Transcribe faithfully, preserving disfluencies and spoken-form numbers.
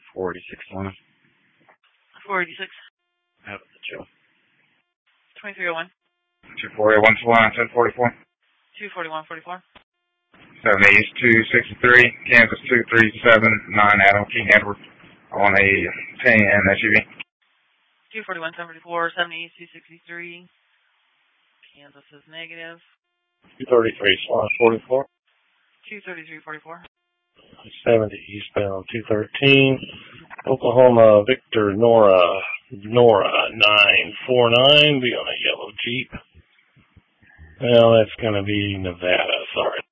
four eighty-six line. four eighty-six. Out of the Joe. twenty-three oh one. two forty-one line, ten forty-four. two forty-one forty-four. seven East, two sixty-three. Kansas, two thirty-seven. nine Adam, King Edward. On a ten S U V. two forty-one seventy-four. seven East, two sixty-three. Kansas is negative. two thirty-three slash forty-four. two thirty-three forty-four. seventy eastbound two thirteen. Oklahoma Victor Nora Nora nine four nine. Be on a yellow Jeep. Well, that's going to be Nevada. Sorry.